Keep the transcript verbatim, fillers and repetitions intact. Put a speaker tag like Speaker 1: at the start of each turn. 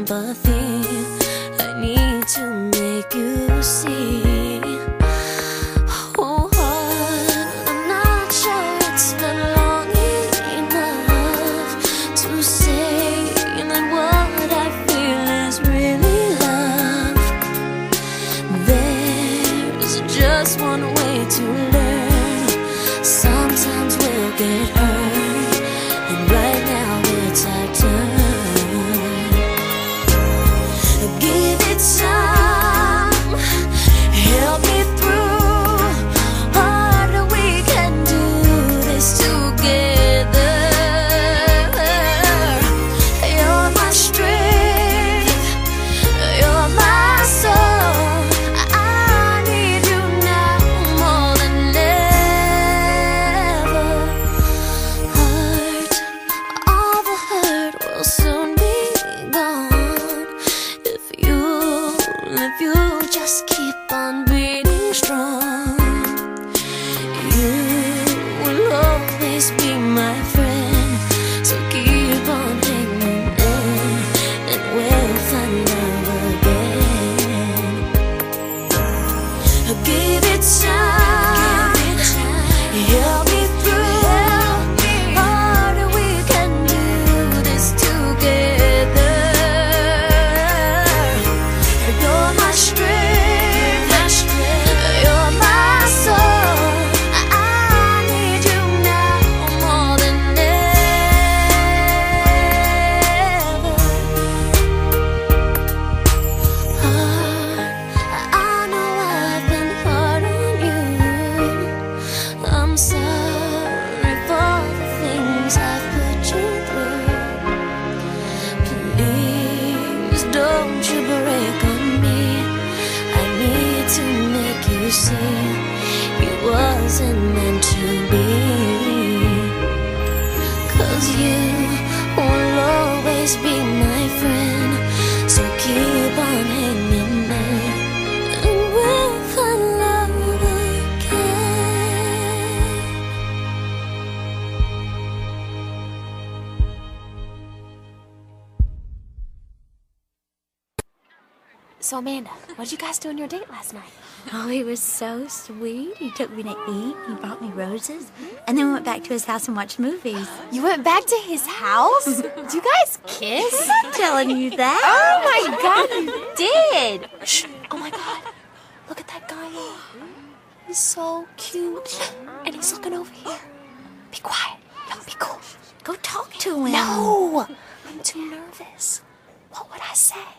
Speaker 1: sympathy. I need to make you see. Oh, I'm not sure it's been long enough to say that what I feel is really love. There's just one way to learn. Sometimes we'll get hurt, and right now it's our turn. Give it time, help me through. Harder, we can do this together. You're my strength, you're my soul. I need you now more than ever. Hurt, all the hurt will soon be gone if you, if you just keep on being strong. You will always be my friend, so keep on hanging in, and we'll find love again. Give it time, help me through. Harder, we can do this together. You're my strength, you're my soul. I need you now more than ever. I know I've been hard on you. I'm sorry for the things I've put you through. Please don't you break on me. I need to make you see it wasn't meant to be. 'Cause you will always be my friend, so keep on hanging there, and we'll find love again.
Speaker 2: So Amanda, what did you guys do on your date last night?
Speaker 3: Oh, he was so sweet. He took me to eat. He brought me roses. And then we went back to his house and watched movies.
Speaker 2: You went back to his house? Did you guys kiss?
Speaker 3: I'm not telling you that.
Speaker 2: Oh my god, you did! Shh. Oh my god. Look at that guy. He's so cute. And he's looking over here. Be quiet. No, be cool.
Speaker 3: Go talk to him.
Speaker 2: No! I'm too nervous. What would I say?